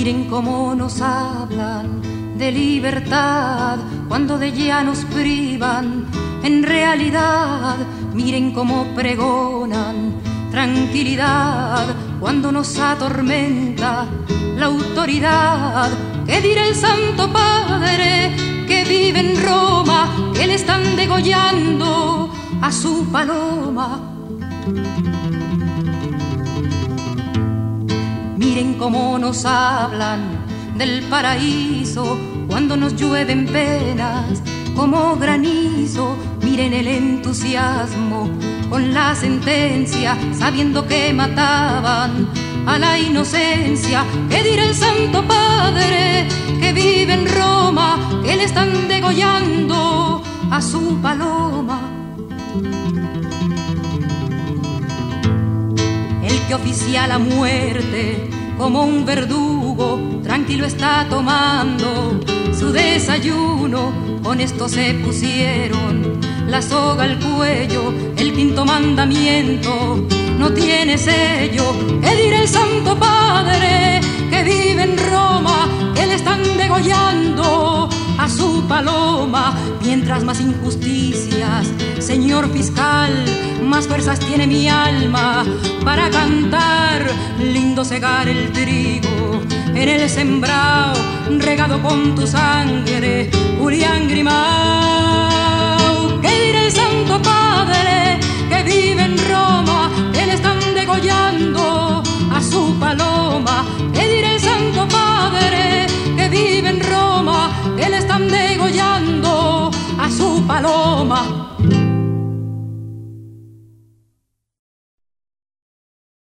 Miren cómo nos hablan de libertad cuando de ella nos privan. En realidad, miren cómo pregonan tranquilidad cuando nos atormenta la autoridad. ¿Qué dirá el Santo Padre que vive en Roma, que le están degollando a su paloma? Miren cómo nos hablan del paraíso cuando nos llueven penas como granizo. Miren el entusiasmo con la sentencia, sabiendo que mataban a la inocencia. ¿Qué dirá el Santo Padre que vive en Roma, que le están degollando a su paloma? El que oficia la muerte como un verdugo, tranquilo está tomando su desayuno. Con esto se pusieron la soga al cuello, el quinto mandamiento no tiene sello. ¿Qué dirá el Santo Padre que vive en Roma, que le están degollando a su paloma? Mientras más injusticias, señor fiscal, más fuerzas tiene mi alma para cantar. Lindo segar el trigo en el sembrado, regado con tu sangre, Julián Grimao. ¿Qué dirá el Santo Padre que vive en Roma, que le están degollando a su paloma? ¿Qué dirá el Santo Padre que vive en Roma, que le están degollando a su paloma?